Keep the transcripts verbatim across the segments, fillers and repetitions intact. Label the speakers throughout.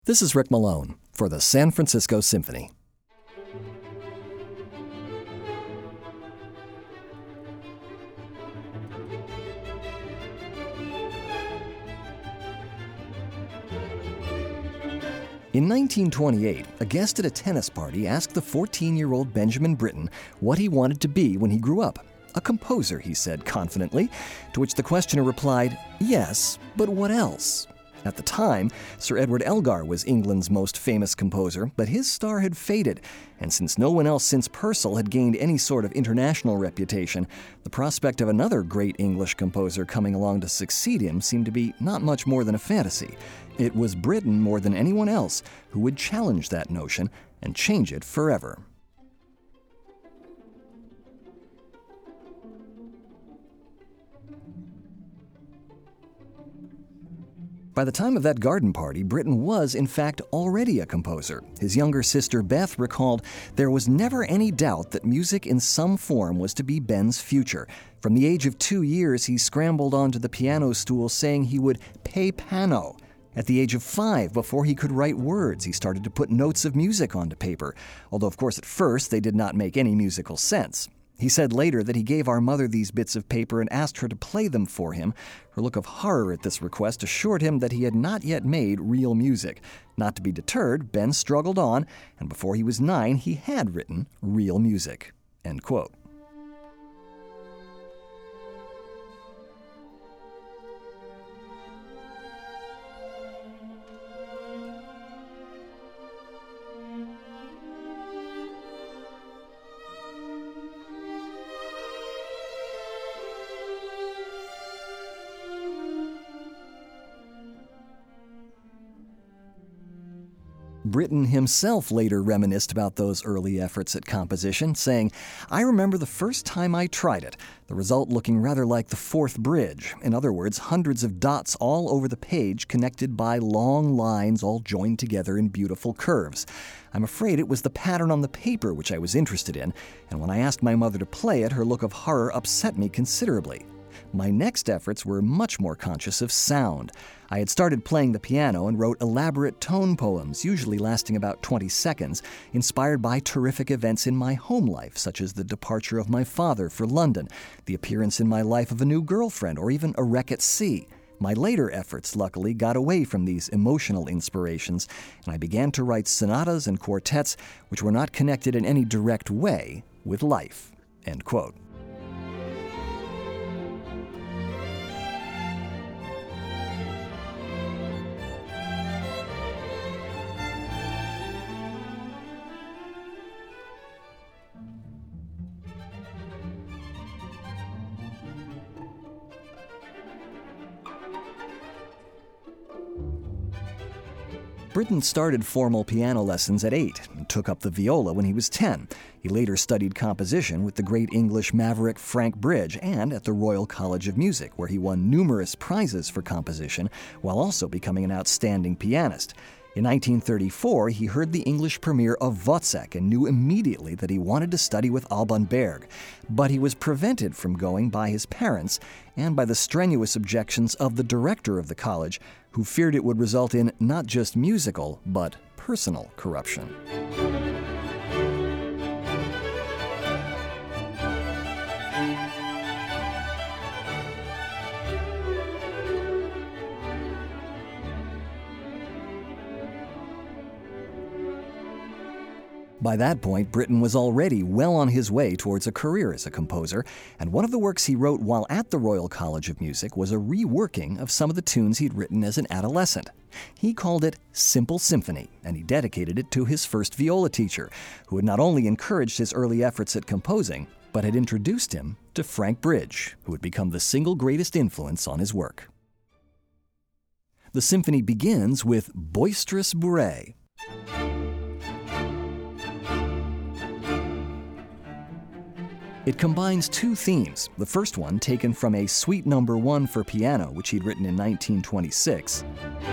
Speaker 1: This is Rick Malone for the San Francisco Symphony. In nineteen twenty-eight, a guest at a tennis party asked the fourteen-year-old Benjamin Britten what he wanted to be when he grew up. A composer, he said confidently, to which the questioner replied, "Yes, but what else?" At the time, Sir Edward Elgar was England's most famous composer, but his star had faded, and since no one else since Purcell had gained any sort of international reputation, the prospect of another great English composer coming along to succeed him seemed to be not much more than a fantasy. It was Britten more than anyone else who would challenge that notion and change it forever. By the time of that garden party, Britten was, in fact, already a composer. His younger sister, Beth, recalled, "There was never any doubt that music in some form was to be Ben's future. From the age of two years, he scrambled onto the piano stool saying he would pay pano. At the age of five, before he could write words, he started to put notes of music onto paper, although, of course, at first they did not make any musical sense. He said later that he gave our mother these bits of paper and asked her to play them for him. Her look of horror at this request assured him that he had not yet made real music. Not to be deterred, Ben struggled on, and before he was nine, he had written real music." End quote. Britten himself later reminisced about those early efforts at composition, saying, "I remember the first time I tried it, the result looking rather like the Fourth Bridge. In other words, hundreds of dots all over the page connected by long lines all joined together in beautiful curves. I'm afraid it was the pattern on the paper which I was interested in, and when I asked my mother to play it, her look of horror upset me considerably. My next efforts were much more conscious of sound. I had started playing the piano and wrote elaborate tone poems, usually lasting about twenty seconds, inspired by terrific events in my home life, such as the departure of my father for London, the appearance in my life of a new girlfriend, or even a wreck at sea. My later efforts, luckily, got away from these emotional inspirations, and I began to write sonatas and quartets which were not connected in any direct way with life." End quote. Britten started formal piano lessons at eight and took up the viola when he was ten. He later studied composition with the great English maverick Frank Bridge and at the Royal College of Music, where he won numerous prizes for composition while also becoming an outstanding pianist. In nineteen thirty-four, he heard the English premiere of Wozzeck and knew immediately that he wanted to study with Alban Berg. But he was prevented from going by his parents and by the strenuous objections of the director of the college, who feared it would result in not just musical, but personal corruption. By that point, Britten was already well on his way towards a career as a composer, and one of the works he wrote while at the Royal College of Music was a reworking of some of the tunes he'd written as an adolescent. He called it Simple Symphony, and he dedicated it to his first viola teacher, who had not only encouraged his early efforts at composing, but had introduced him to Frank Bridge, who would become the single greatest influence on his work. The symphony begins with Boisterous Bourrée. It combines two themes, the first one taken from a Suite Number One for piano, which he'd written in nineteen twenty-six,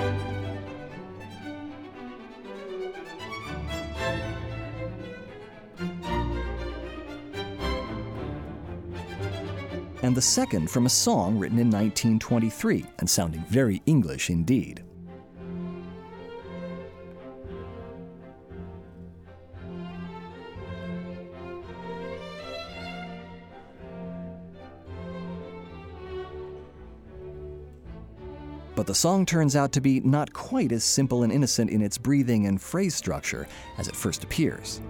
Speaker 1: and the second from a song written in nineteen twenty-three, and sounding very English indeed. But the song turns out to be not quite as simple and innocent in its breathing and phrase structure as it first appears.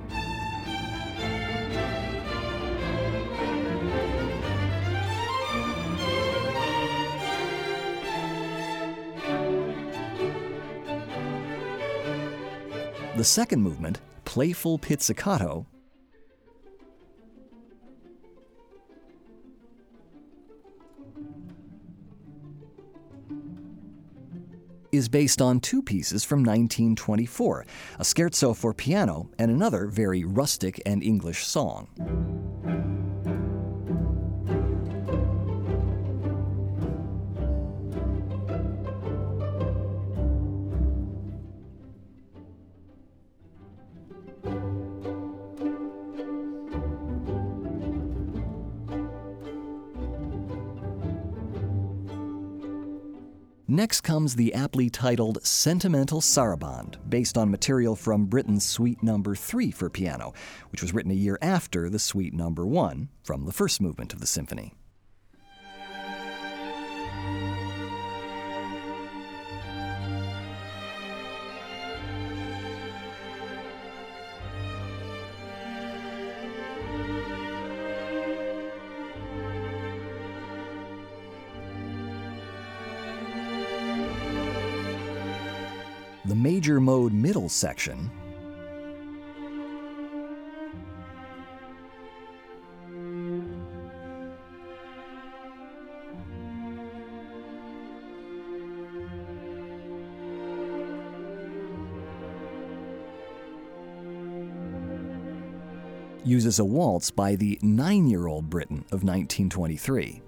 Speaker 1: The second movement, Playful Pizzicato, is based on two pieces from nineteen twenty-four, a scherzo for piano and another very rustic and English song. Next comes the aptly titled Sentimental Sarabande, based on material from Britten's Suite Number three for piano, which was written a year after the Suite Number one from the first movement of the symphony. The major mode middle section uses a waltz by the nine-year-old Britten of nineteen twenty-three.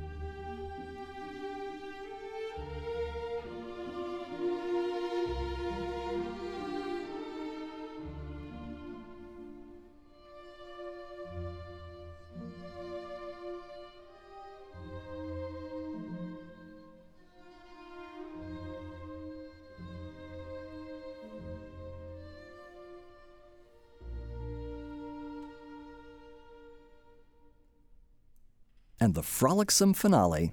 Speaker 1: And the frolicsome finale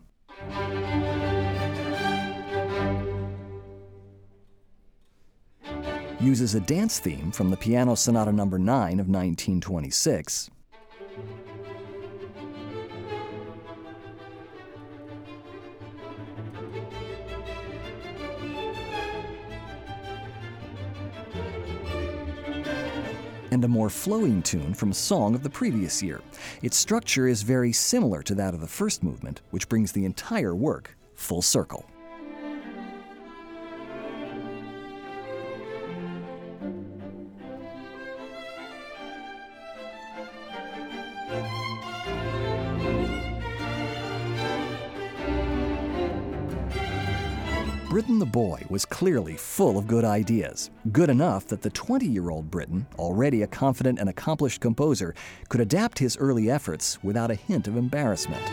Speaker 1: uses a dance theme from the Piano Sonata Number nine of nineteen twenty-six, and a more flowing tune from a song of the previous year. Its structure is very similar to that of the first movement, which brings the entire work full circle. Britten the boy was clearly full of good ideas, good enough that the twenty-year-old Britten, already a confident and accomplished composer, could adapt his early efforts without a hint of embarrassment.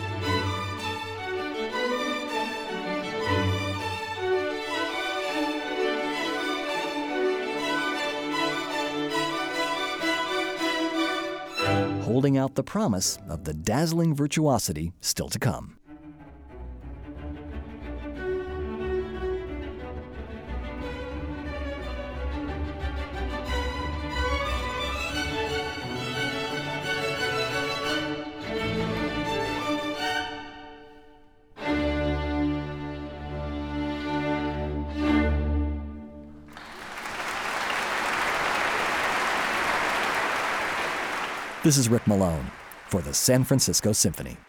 Speaker 1: Holding out the promise of the dazzling virtuosity still to come. This is Rick Malone for the San Francisco Symphony.